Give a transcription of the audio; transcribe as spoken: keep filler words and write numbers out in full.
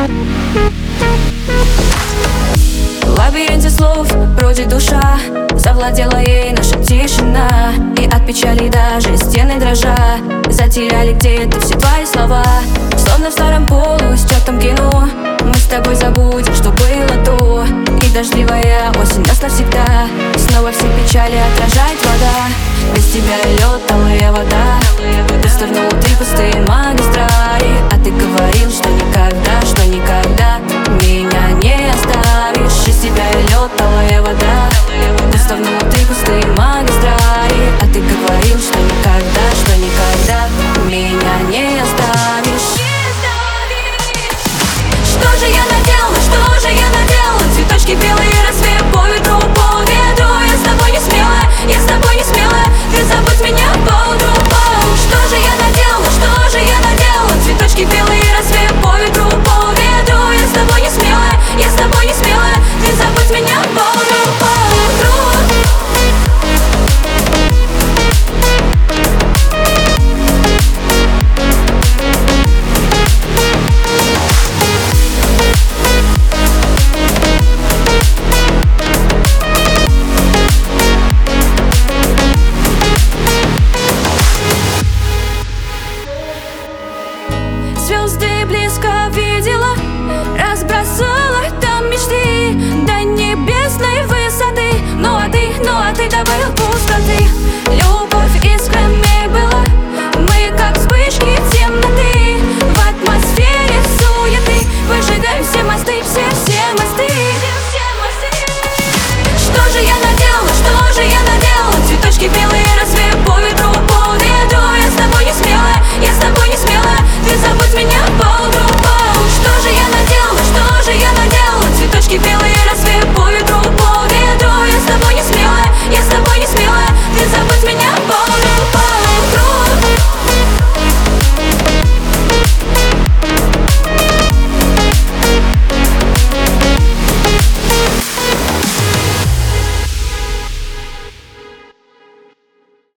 В лабиринте слов бродит душа, завладела ей наша тишина. И от печали даже стены дрожа затеряли где-то все твои слова. Словно в старом полустертом кино мы с тобой забудем, что было до. И дождливая осень нас навсегда снова все печали отражает вода. Без тебя лед, талая вода, просто внутри пустые магистрали. А ты говорил, что никогда, что никогда меня не оставишь. Без тебя лед, талая вода, просто внутри пустые магистрали. А ты говорил, что никогда, что никогда меня не оставишь. Что же я наделала, что же я наделала? Цветочки белые, разве по ветру, по ветру. Я с тобой не смелая, я с тобой не смелая. Ты забудь меня поутру. Оу, что же я наделала, что же я наделала? Цветочки белые, разве по ветру, по ветру. Я с тобой не смелая, я с тобой не смелая. Ты забудь меня поутру, поутру. Звезды близко видела, разбросала там мечты до небесной высоты. Ну а ты, ну а ты добыл пустоты.